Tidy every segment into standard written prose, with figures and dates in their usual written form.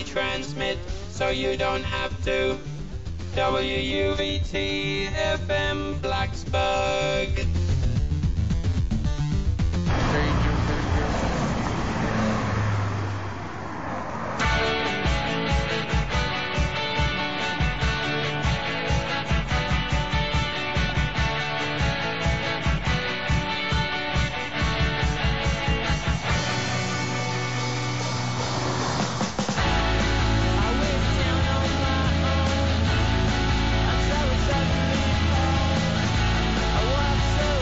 retransmit so you don't have to. WUVT FM Blacksburg. I walked so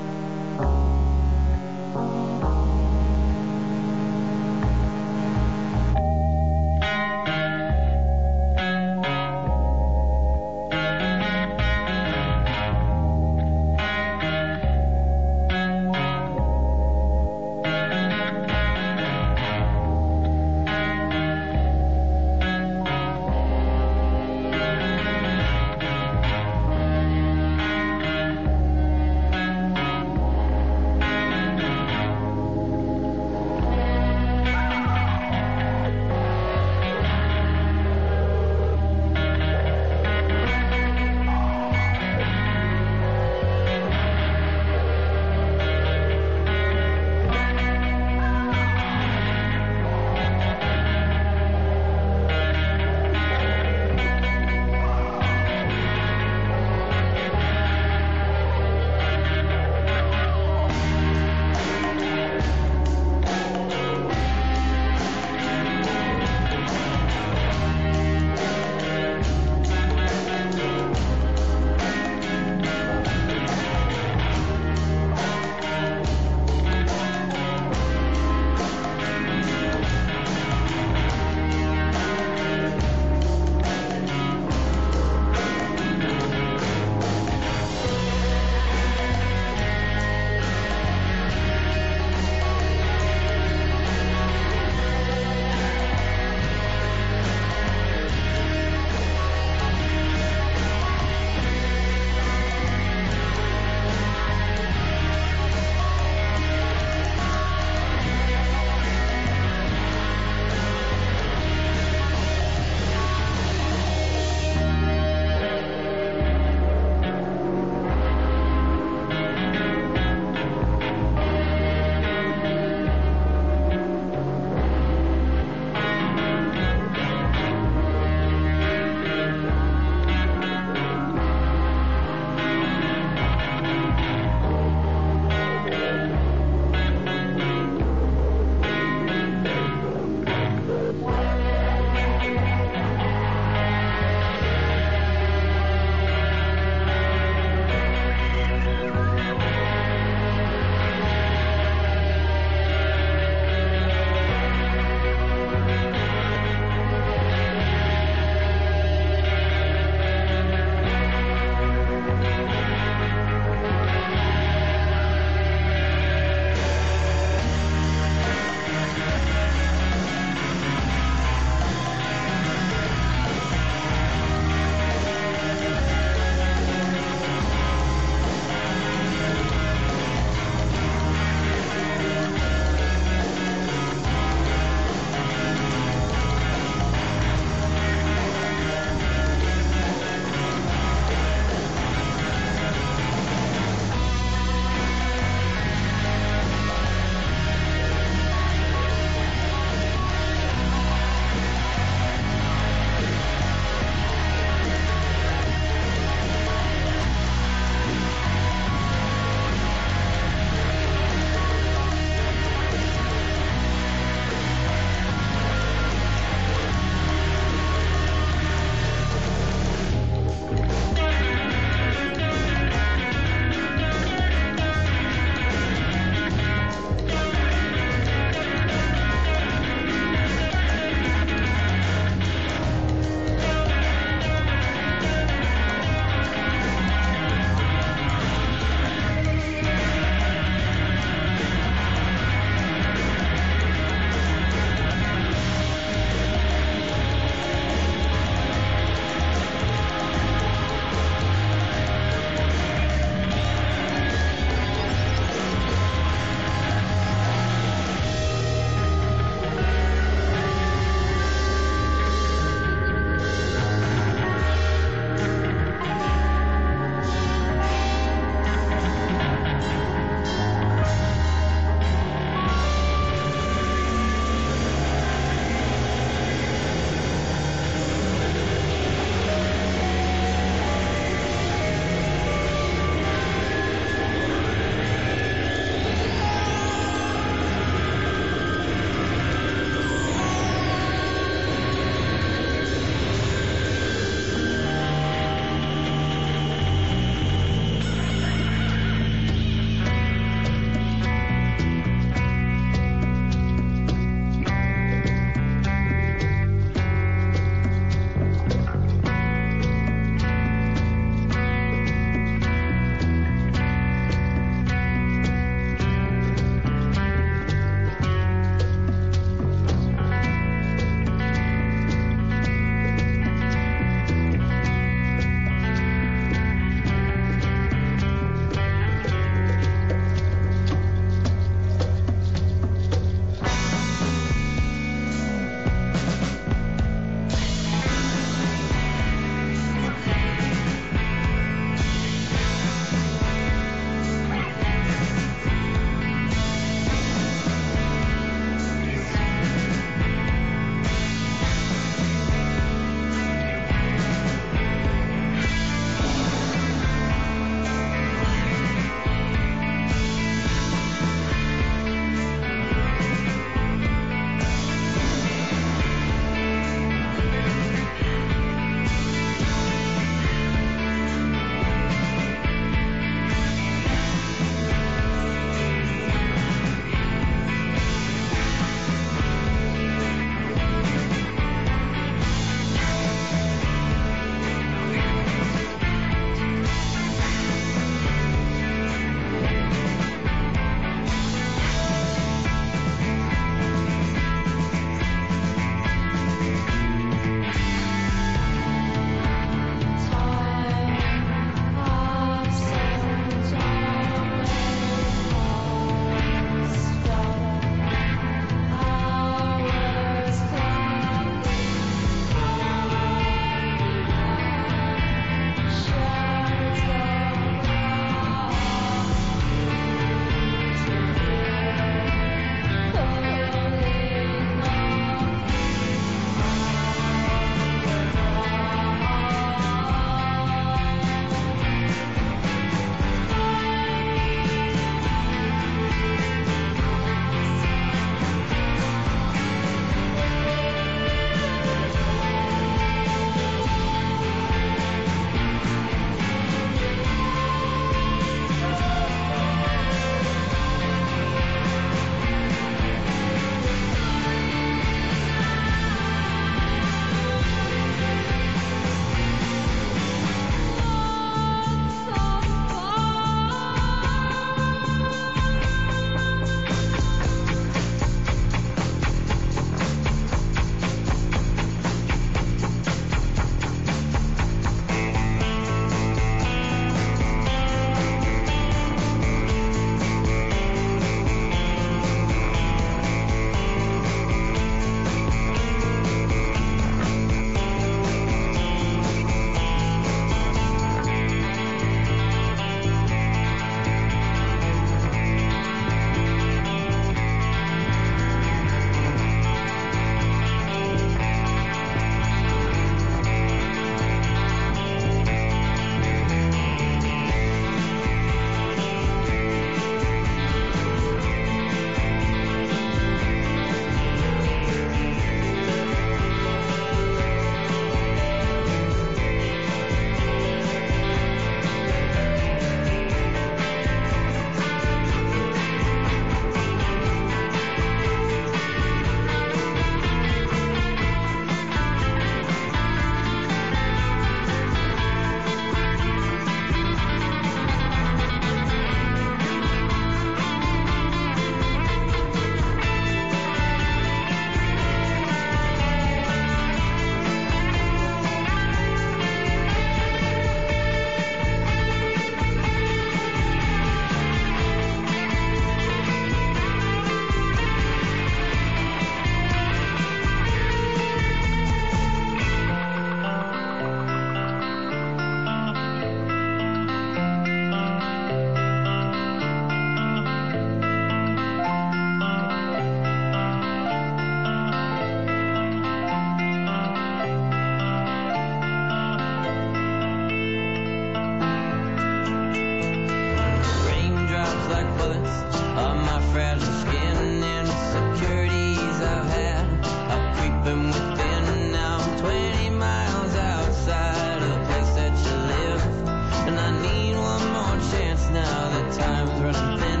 bullets on my fragile skin. Insecurities I've had are creeping within. Now I'm 20 miles outside of the place that you live, and I need one more chance now that time's running thin.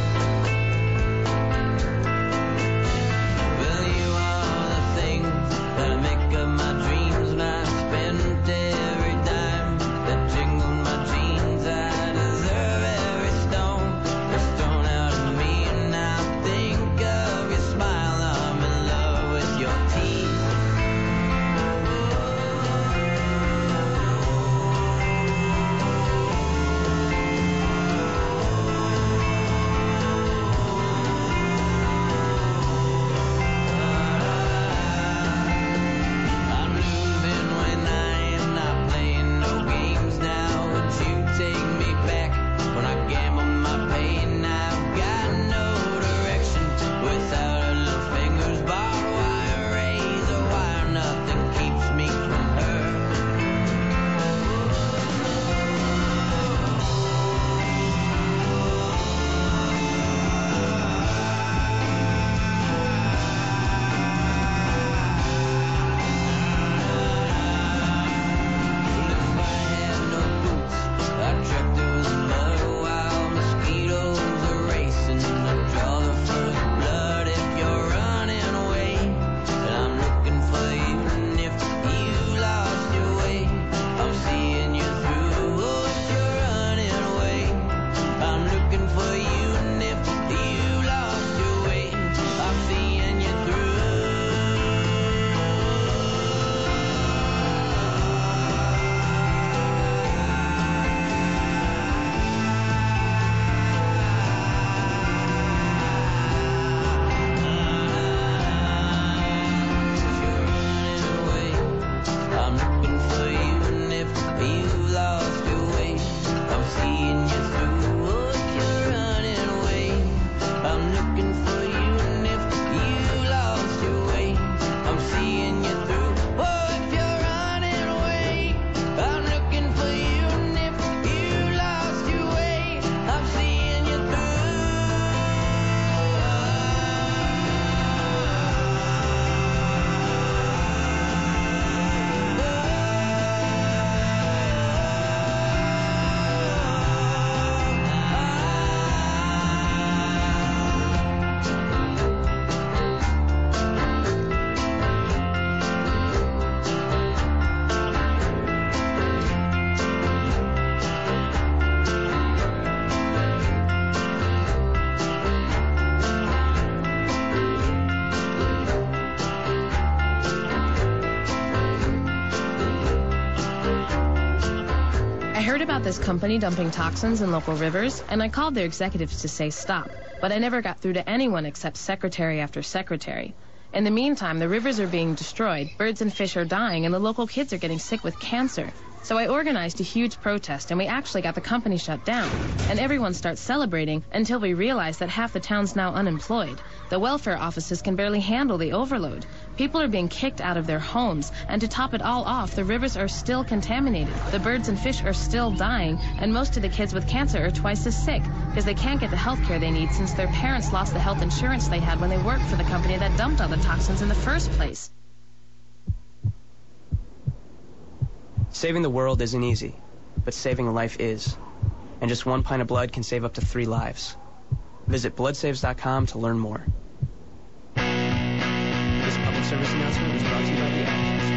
Well, you are the things that I make of my dreams, and I spent every dime that jingled my jeans. I deserve every stone that's thrown out of me, and I think of your smile. I'm in love with your teeth. I'm moving when I am not playing no games now. Would you take me back when I gamble my pain? I've got no direction without her little fingers. Barbed wire, razor wire, nothing keeps me from her. If I had no boots, I'd trek through the mud while mosquitoes are racing. I'd draw the first blood if you're running away, and I'm looking for you. And if you lost your way, I'm seeing you through. Oh, if you're running away, I'm looking for you. And if you lost your way, I'm seeing you through. I'm looking for you, and if you lost your way, I'm seeing you through. Oh, if you're running away, I'm looking for you, and if you lost your way, I'm seeing you through. Oh, if you're running away, I'm looking for you, and if you lost your way, I'm seeing you through. I heard about this company dumping toxins in local rivers, and I called their executives to say stop, but I never got through to anyone except secretary after secretary. In the meantime, the rivers are being destroyed, birds and fish are dying, and the local kids are getting sick with cancer. So I organized a huge protest, and we actually got the company shut down. And everyone starts celebrating until we realize that half the town's now unemployed. The welfare offices can barely handle the overload. People are being kicked out of their homes, and to top it all off, the rivers are still contaminated. The birds and fish are still dying, and most of the kids with cancer are twice as sick because they can't get the health care they need since their parents lost the health insurance they had when they worked for the company that dumped all the toxins in the first place. Saving the world isn't easy, but saving a life is. And just 1 pint of blood can save up to 3 lives. Visit bloodsaves.com to learn more. This public service announcement was brought to you by the Advocates.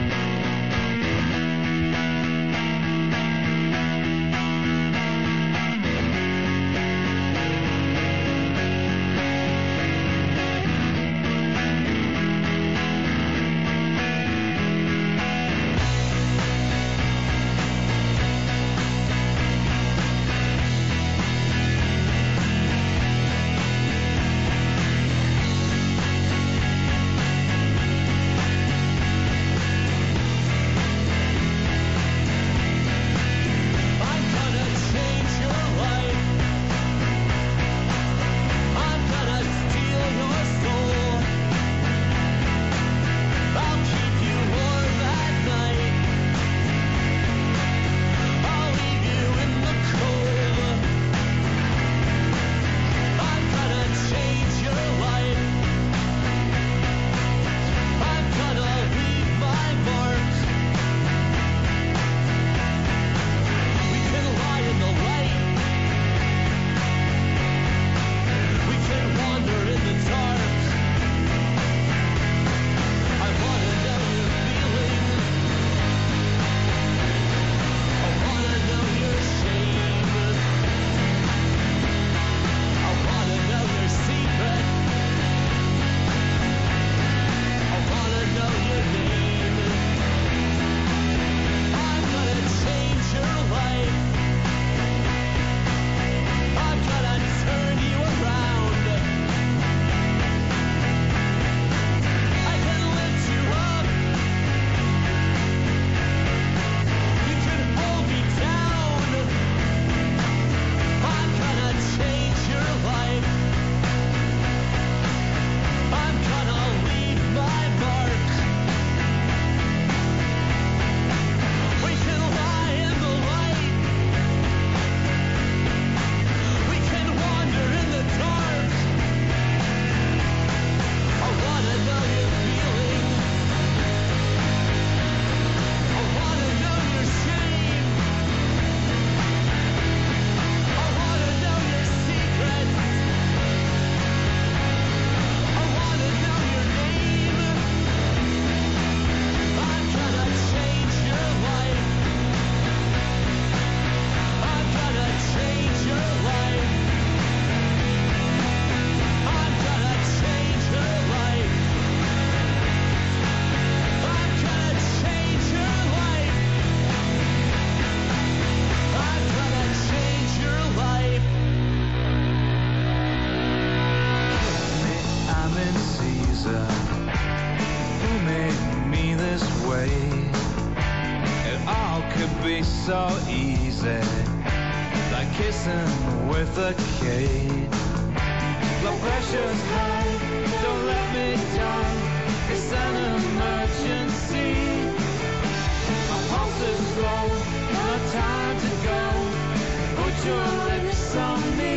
answer. Who made me this way? It all could be so easy, like kissing with a kid. Blood pressure's high, don't let me die. It's an emergency. My pulse is slow, no time to go. Put your lips on me.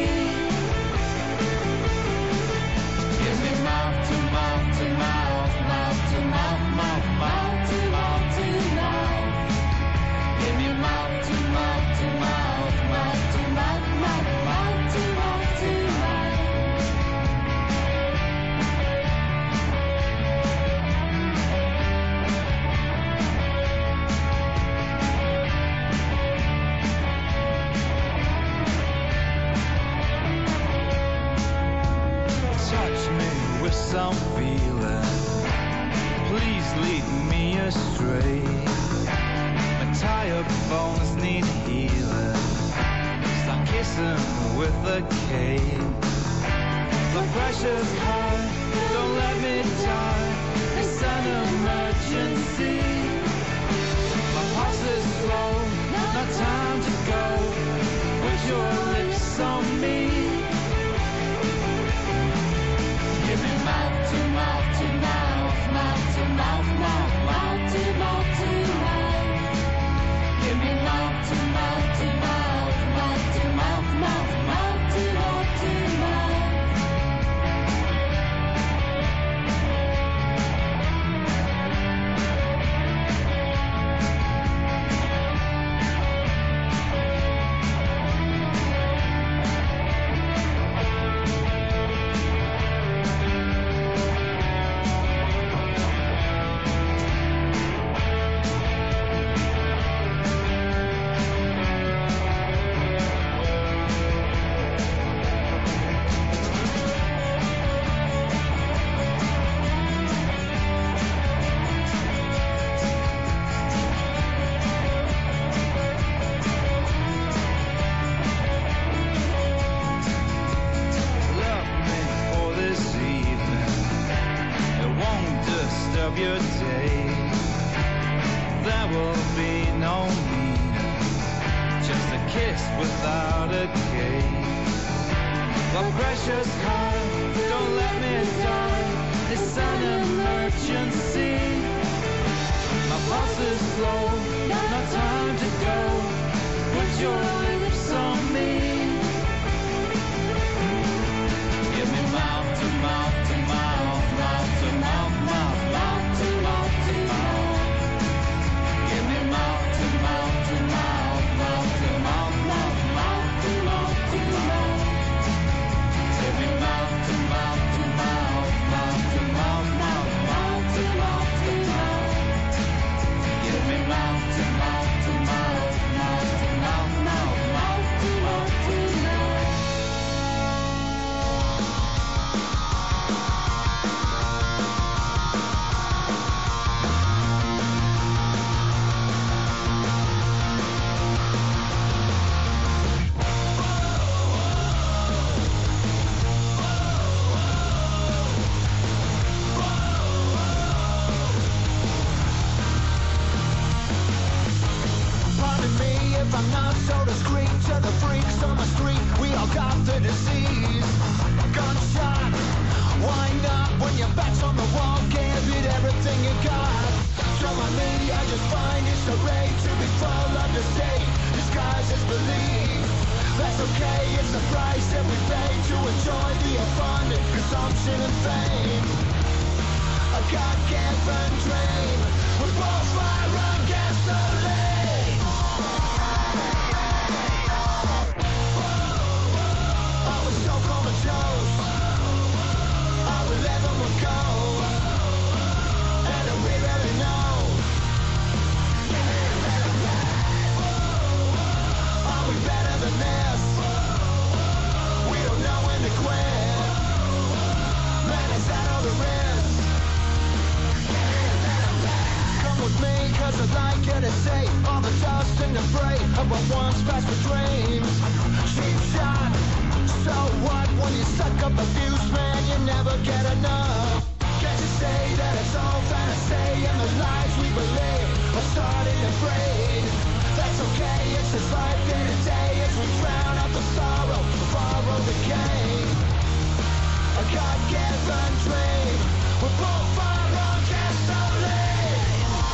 Give me mouth to mouth to mouth, mouth to mouth, mouth, mouth to mouth to mouth. Give me mouth to mouth to mouth, mouth to mouth, mouth, mouth to mouth to mouth. Touch me with some feeling. Please lead me astray. My tired bones need healing. Start kissing with a cane. Blood pressure's high, don't let me die. It's an emergency. My pulse is slow, no time to go. Put your lips on me. Give me mouth to mouth to mouth, mouth to mouth, mouth, mouth to mouth to mouth. Give me mouth to mouth to mouth, mouth to mouth, mouth, mouth to mouth to mouth. Love me for this evening. It won't disturb your day. There will be no meaning, just a kiss without a case. Blood pressure's high, don't let me die. It's an emergency. My pulse is slow, no time to go. Put your lips on me. Give me mouth to mouth to mouth, mouth to mouth, mouth, mouth to mouth to mouth. Give me mouth to mouth to mouth, mouth to mouth, mouth, mouth to mouth to mouth. Give me mouth to mouth to mouth, mouth to mouth, mouth, mouth to mouth to mouth. Give me mouth to mouth to mouth, mouth to mouth, mouth, mouth to mouth to mouth. Pardon me if I'm not so discreet. To the freaks on the street, we all got the disease. Gunshot, wind up when your back's on the wall. Give it everything you got. Show on me, I just find it's a rage to be full of deceit. Disguise as belief. That's okay, it's the price that we pay to enjoy the abundant consumption and fame. A God-given dream with more fire and gasoline. Are we so comatose? Are we letting them go? And do we really know? Are we better than this? We don't know when to quit. Man, is that all there is? Come with me, 'cause I'd like you to see all the dust and debris of what once passed for dreams. Cheap shot, so what? When you suck up a fuse, man, you never get enough. Get say that it's all fantasy and the lies we believe are starting to breed. That's okay, it's just life day to day as we drown out the sorrow, borrow the game. A God-given dream, we're both fire on gasoline.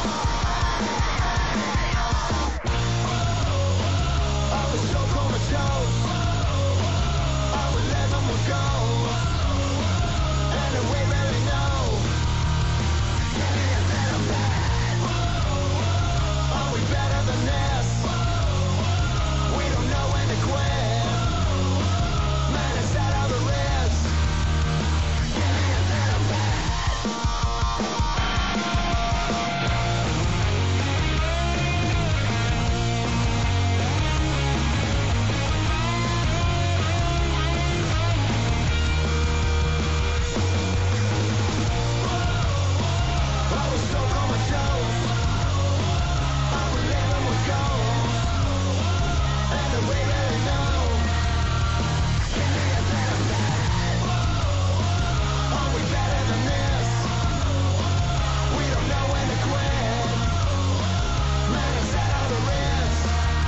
Are we so comatose? Are we live and we'll go? And do we really know? Are we better than this? We don't know when to quit. Man, is that all there is? Are we so comatose? Are we live and we'll go? And do we really know? Are we better than this? We don't know when to quit. Man, is that all there is?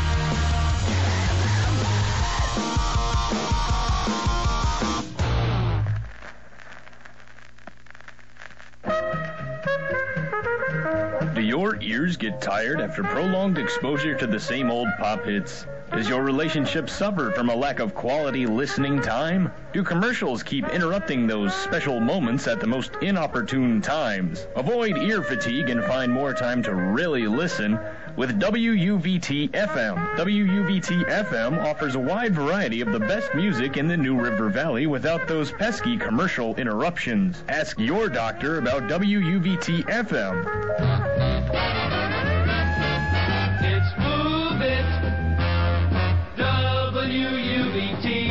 Do your ears get tired after prolonged exposure to the same old pop hits? Does your relationship suffer from a lack of quality listening time? Do commercials keep interrupting those special moments at the most inopportune times? Avoid ear fatigue and find more time to really listen with WUVT-FM. WUVT-FM offers a wide variety of the best music in the New River Valley without those pesky commercial interruptions. Ask your doctor about WUVT-FM. It's Move It, WUVT.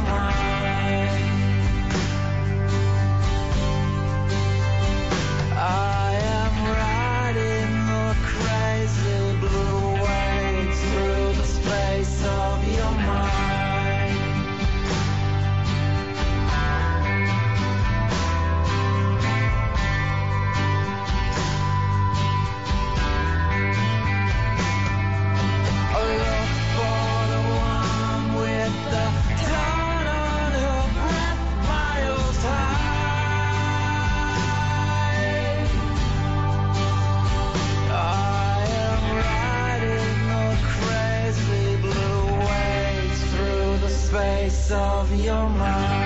mind. I am riding the crazy blue waves through the space of your mind. I look for the one with the dawn on her breath miles high. I am riding the crazy blue waves through the space of your mind.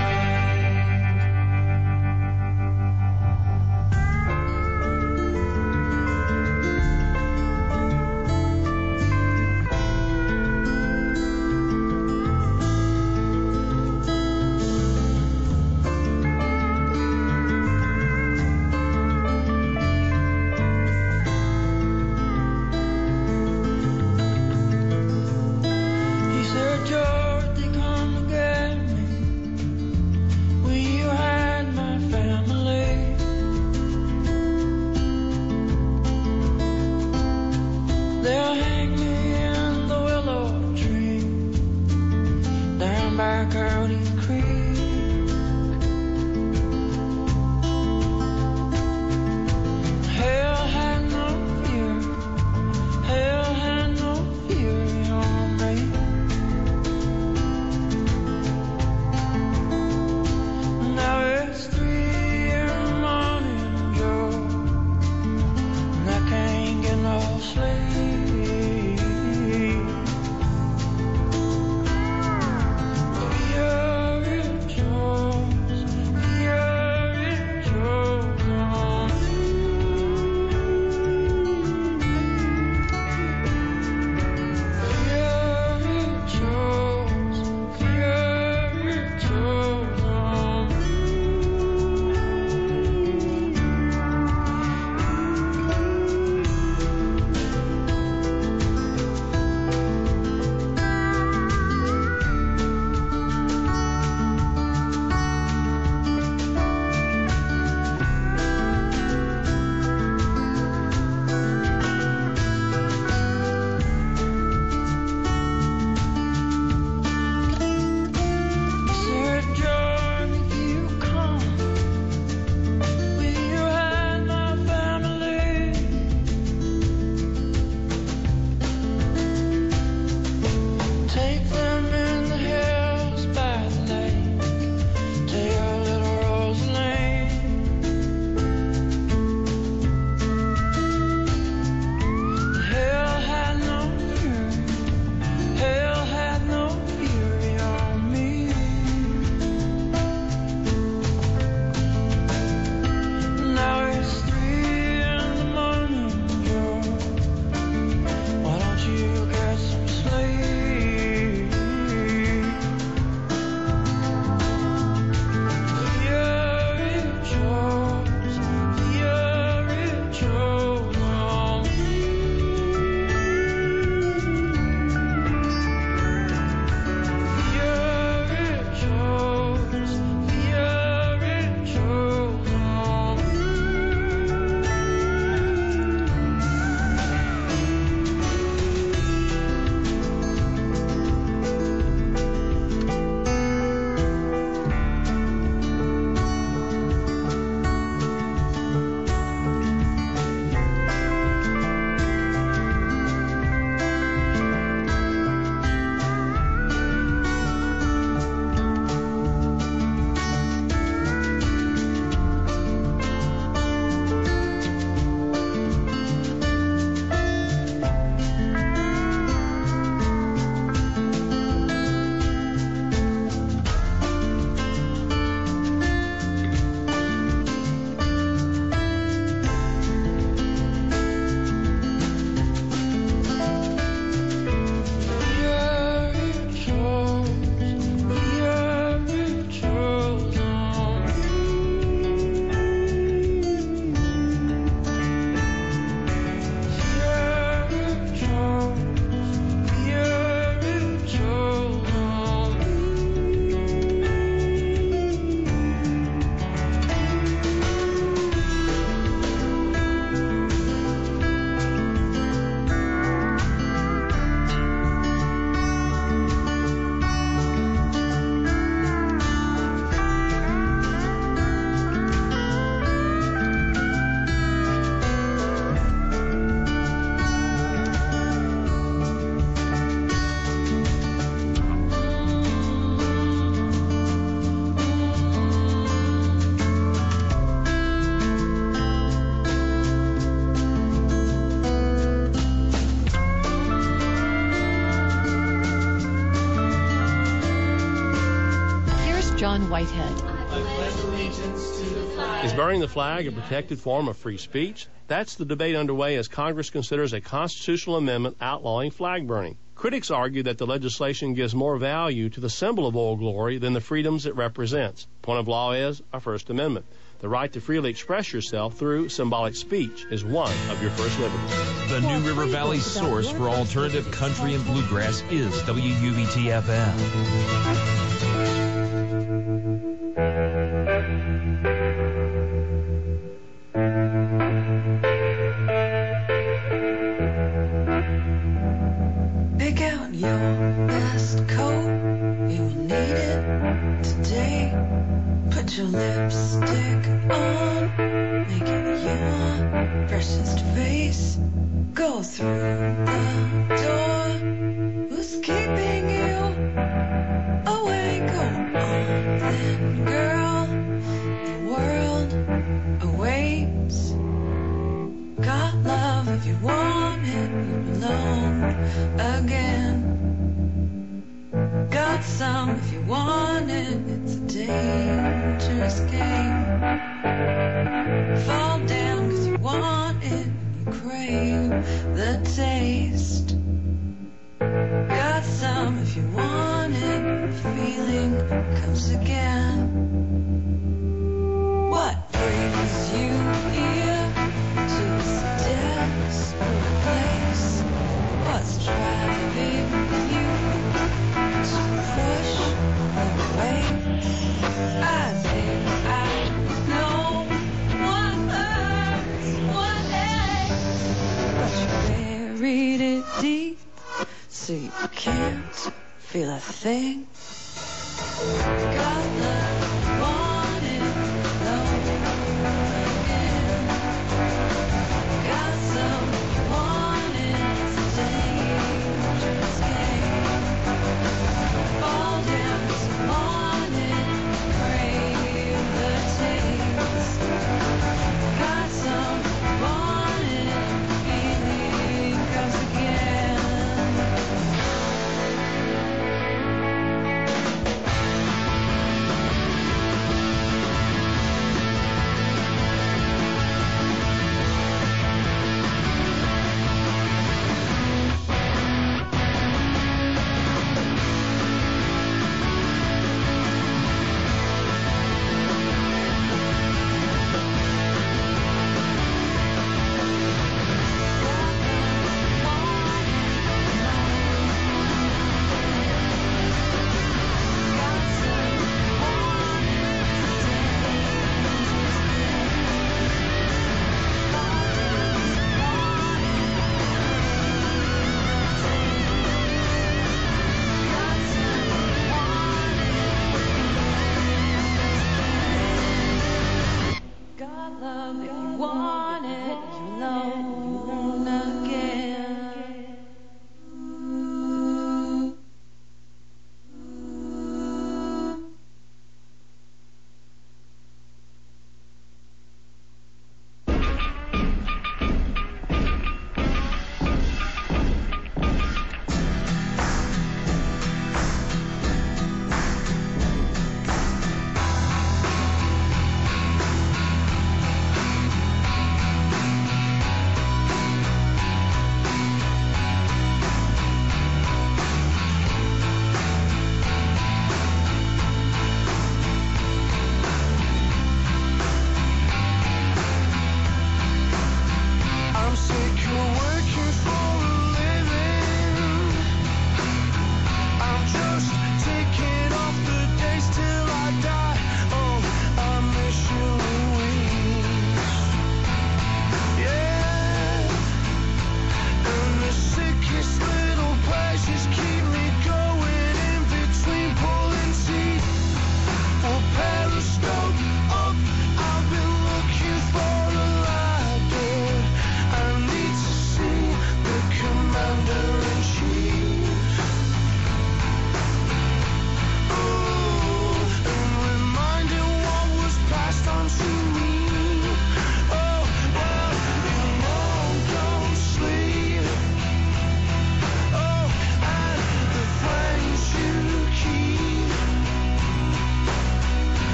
He said, Dorothy, come and get me. Will you hide my family? They'll hang me in the willow tree down by Cody Creek. Hell had no fear. Hell had no fury on me. Now it's 3 in the morning, Joe, and I can't get no sleep. Fury Joe's on me. Fury Joe's on me. Said Whitehead. Is burning the flag a protected form of free speech? That's the debate underway as Congress considers a constitutional amendment outlawing flag burning. Critics argue that the legislation gives more value to the symbol of Old Glory than the freedoms it represents. Point of law is a First Amendment. The right to freely express yourself through symbolic speech is one of your first liberties. The New River Valley source for alternative country and bluegrass is WUVT-FM. Pick out your best coat, you will need it today. Put your lipstick on, make it your freshest face. Go through the door, who's keeping you away? Go on then, girl, the world awaits. Got love if you want it, you belong again. Got some if you want it, it's a dangerous game. Fall down 'cause you want it, you crave the taste. Got some if you want it, the feeling comes again. What brings you here to this desperate place? What's driving you to push away? I think I know what hurts, what aches, but you buried it deep, so you can't feel a thing. Got love, want it, love again. Got some, want it, it's a dangerous game. Fall down, 'cause you want it, crave the taste. Got some, want it, feeling comes again.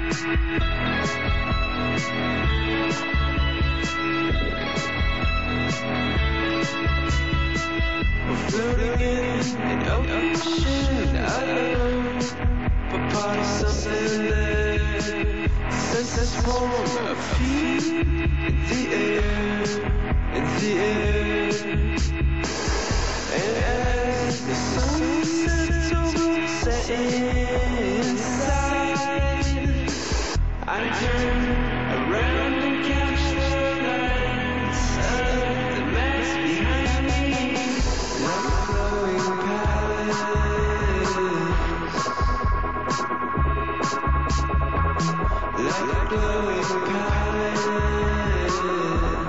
Floating in an ocean alone, but part of something there. Sense this form of feet in the air, in the air. And as the sun sets over, set inside, I turn around and catch the lights of the mass behind me. Like a glowing palace, like a glowing palace.